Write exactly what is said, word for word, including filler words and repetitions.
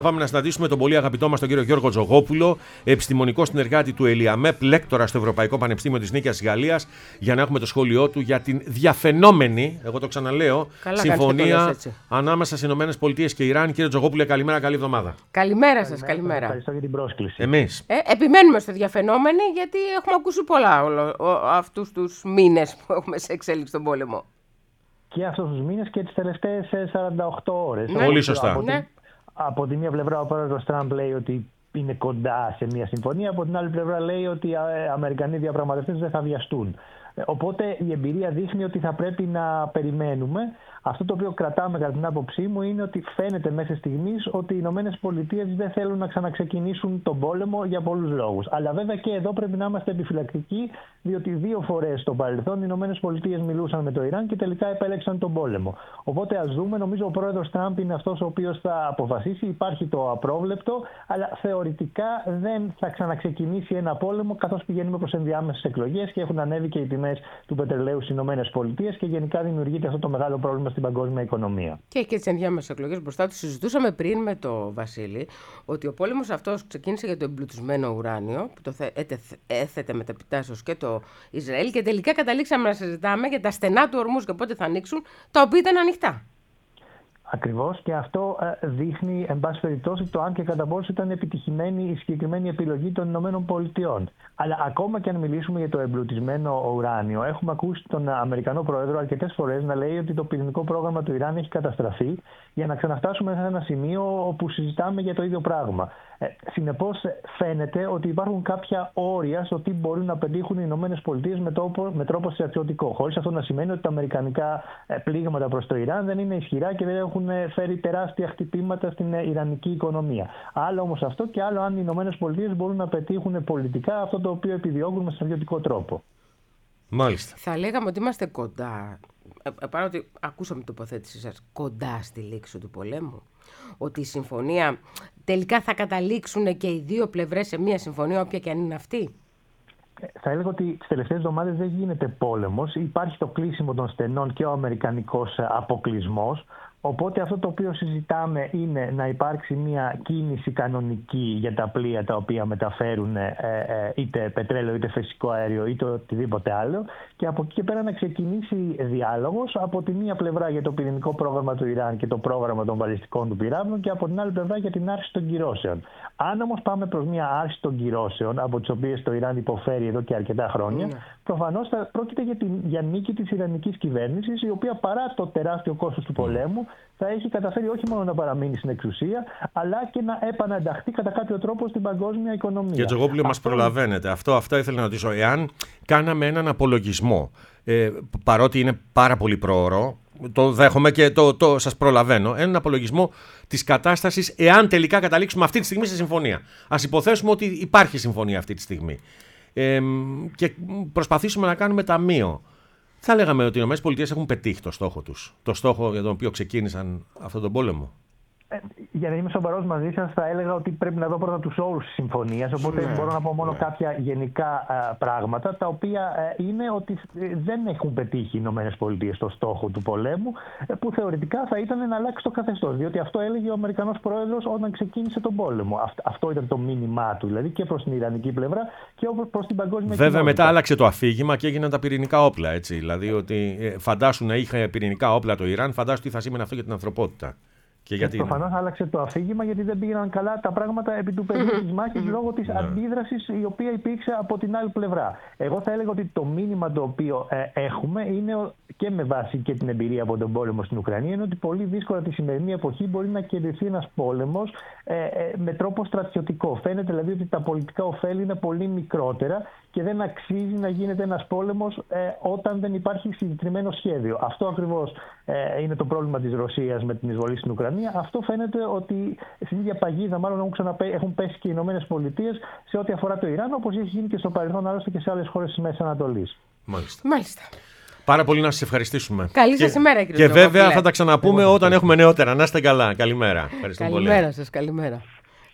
Πάμε να συναντήσουμε τον πολύ αγαπητό μας τον κύριο Γιώργο Τζογόπουλο, επιστημονικό συνεργάτη του ΕΛΙΑΜΕΠ, λέκτορα στο Ευρωπαϊκό Πανεπιστήμιο της Νίκαιας της Γαλλίας, για να έχουμε το σχόλιο του για την διαφαινόμενη, εγώ το ξαναλέω, Καλά συμφωνία ανάμεσα στις ΗΠΑ και Ιράν. Κύριε Τζογόπουλε, καλημέρα, καλή εβδομάδα. Καλημέρα σας, καλημέρα. Ευχαριστώ για την πρόσκληση. Εμείς. Ε, επιμένουμε στο διαφαινόμενη, γιατί έχουμε ακούσει πολλά όλο, ο, αυτούς τους μήνες που έχουμε σε εξέλιξη στον πόλεμο. Και αυτούς τους μήνες και τις τελευταίες σαράντα οκτώ ώρες. Ναι. Πολύ σωστά. Από, ναι. τη, από τη μία πλευρά ο πρόεδρος Τραμπ λέει ότι είναι κοντά σε μια συμφωνία, από την άλλη πλευρά λέει ότι οι Αμερικανοί διαπραγματευτές δεν θα βιαστούν. Οπότε η εμπειρία δείχνει ότι θα πρέπει να περιμένουμε. Αυτό το οποίο κρατάμε κατά την άποψή μου είναι ότι φαίνεται μέχρι στιγμής ότι οι Ηνωμένες Πολιτείες δεν θέλουν να ξαναξεκινήσουν τον πόλεμο για πολλούς λόγους. Αλλά βέβαια και εδώ πρέπει να είμαστε επιφυλακτικοί, διότι δύο φορές στο παρελθόν οι Ηνωμένες Πολιτείες μιλούσαν με το Ιράν και τελικά επέλεξαν τον πόλεμο. Οπότε ας δούμε, νομίζω ο πρόεδρος Τραμπ είναι αυτός ο οποίος θα αποφασίσει. Υπάρχει το απρόβλεπτο, αλλά θεωρητικά δεν θα ξαναξεκινήσει ένα πόλεμο, καθώς πηγαίνουμε προς ενδιάμεσες εκλογές και έχουν ανέβει και οι τιμές του πετρελαίου στις Ηνωμένες Πολιτείες και γενικά δημιουργείται αυτό το μεγάλο πρόβλημα στην παγκόσμια οικονομία. Και και τις ενδιάμεσες εκλογές μπροστά του. Συζητούσαμε πριν με τον Βασίλη ότι ο πόλεμος αυτός ξεκίνησε για το εμπλουτισμένο ουράνιο, που το έθετε μεταπιτάσεως και το Ισραήλ, και τελικά καταλήξαμε να συζητάμε για τα στενά του ορμούς και πότε θα ανοίξουν, τα οποία ήταν ανοιχτά. Ακριβώς, και αυτό δείχνει, εν πάση περιπτώσει, το αν και κατά πόσο ήταν επιτυχημένη η συγκεκριμένη επιλογή των Ηνωμένων Πολιτειών. Αλλά ακόμα και αν μιλήσουμε για το εμπλουτισμένο ουράνιο, έχουμε ακούσει τον Αμερικανό Πρόεδρο αρκετές φορές να λέει ότι το πυρηνικό πρόγραμμα του Ιράν έχει καταστραφεί, για να ξαναφτάσουμε σε ένα σημείο όπου συζητάμε για το ίδιο πράγμα. Ε, συνεπώς, φαίνεται ότι υπάρχουν κάποια όρια στο τι μπορούν να πετύχουν οι Ηνωμένες Πολιτείες με, με τρόπο στρατιωτικό. Χωρίς αυτό να σημαίνει ότι τα αμερικανικά πλήγματα προς το Ιράν δεν είναι ισχυρά και δεν έχουν φέρει τεράστια χτυπήματα στην ιρανική οικονομία. Άλλο όμως αυτό, και άλλο αν οι Ηνωμένες Πολιτείες μπορούν να πετύχουν πολιτικά αυτό το οποίο επιδιώκουν με στρατιωτικό τρόπο. Μάλιστα. Θα λέγαμε ότι είμαστε κοντά, ε, παρότι ακούσαμε την τοποθέτησή σας, κοντά στη λήξη του πολέμου. Ότι η συμφωνία τελικά θα καταλήξουν και οι δύο πλευρές σε μια συμφωνία, όποια και αν είναι αυτή. Θα έλεγα ότι τις τελευταίες εβδομάδες δεν γίνεται πόλεμος. Υπάρχει το κλείσιμο των στενών και ο αμερικανικός αποκλεισμός. Οπότε αυτό το οποίο συζητάμε είναι να υπάρξει μια κίνηση κανονική για τα πλοία τα οποία μεταφέρουν ε, ε, είτε πετρέλαιο, είτε φυσικό αέριο, είτε οτιδήποτε άλλο, και από εκεί και πέρα να ξεκινήσει διάλογος από τη μία πλευρά για το πυρηνικό πρόγραμμα του Ιράν και το πρόγραμμα των βαλιστικών του πυράβλων, και από την άλλη πλευρά για την άρση των κυρώσεων. Αν όμως πάμε προς μια άρση των κυρώσεων, από τις οποίες το Ιράν υποφέρει εδώ και αρκετά χρόνια, mm. προφανώς θα πρόκειται για, την, για νίκη της ιρανικής κυβέρνησης, η οποία παρά το τεράστιο κόστος του πολέμου θα έχει καταφέρει όχι μόνο να παραμείνει στην εξουσία, αλλά και να επαναενταχθεί κατά κάποιο τρόπο στην παγκόσμια οικονομία. Και Τζογόπουλο, μας προλαβαίνετε. Αυτό, αυτό ήθελα να ρωτήσω. Εάν κάναμε έναν απολογισμό, ε, παρότι είναι πάρα πολύ πρόωρο, το δέχομαι και το, το σας προλαβαίνω, έναν απολογισμό της κατάστασης εάν τελικά καταλήξουμε αυτή τη στιγμή σε συμφωνία. Ας υποθέσουμε ότι υπάρχει συμφωνία αυτή τη στιγμή. Ε, και προσπαθήσουμε να κάνουμε ταμείο. Θα λέγαμε ότι οι ΗΠΑ έχουν πετύχει το στόχο τους, το στόχο για τον οποίο ξεκίνησαν αυτόν τον πόλεμο. Ε, για να είμαι σοβαρός μαζί σας, θα έλεγα ότι πρέπει να δω πρώτα τους όρους της συμφωνίας. Οπότε ναι, μπορώ να πω μόνο ναι. κάποια γενικά α, πράγματα, τα οποία α, είναι ότι δεν έχουν πετύχει οι Ηνωμένες Πολιτείες το στόχο του πολέμου, που θεωρητικά θα ήταν να αλλάξει το καθεστώς. Διότι αυτό έλεγε ο Αμερικανός Πρόεδρος όταν ξεκίνησε τον πόλεμο. Αυτ, αυτό ήταν το μήνυμά του, δηλαδή και προς την ιρανική πλευρά και προς την παγκόσμια κοινότητα. Βέβαια, μετά άλλαξε το αφήγημα και έγιναν τα πυρηνικά όπλα. Έτσι. Δηλαδή, ότι φαντάσου να είχε πυρηνικά όπλα το Ιράν, φαντάσου τι θα σήμαινε αυτό για την ανθρωπότητα. Και γιατί προφανώς άλλαξε το αφήγημα, γιατί δεν πήγαιναν καλά τα πράγματα επί του πεδίου της μάχης λόγω της αντίδρασης η οποία υπήρξε από την άλλη πλευρά. Εγώ θα έλεγα ότι το μήνυμα το οποίο ε, έχουμε είναι, και με βάση και την εμπειρία από τον πόλεμο στην Ουκρανία, είναι ότι πολύ δύσκολα τη σημερινή εποχή μπορεί να κερδιθεί ένας πόλεμος ε, ε, με τρόπο στρατιωτικό. Φαίνεται δηλαδή ότι τα πολιτικά ωφέλη είναι πολύ μικρότερα και δεν αξίζει να γίνεται ένας πόλεμος ε, όταν δεν υπάρχει συγκεκριμένο σχέδιο. Αυτό ακριβώς ε, είναι το πρόβλημα της Ρωσίας με την εισβολή στην Ουκρανία. Αυτό φαίνεται ότι στην ίδια παγίδα μάλλον έχουν, ξαναπέ, έχουν πέσει και οι Ηνωμένες Πολιτείες σε ό,τι αφορά το Ιράν, όπως έχει γίνει και στο παρελθόν άλλωστε και σε άλλες χώρες της Μέσης Ανατολής. Μάλιστα. Μάλιστα. Πάρα πολύ να σας ευχαριστήσουμε. Καλή σας ημέρα, κύριε Και βέβαια θα τα ξαναπούμε όταν έχουμε νεότερα. Να είστε καλά. Καλημέρα. Καλημέρα σας. Καλημέρα.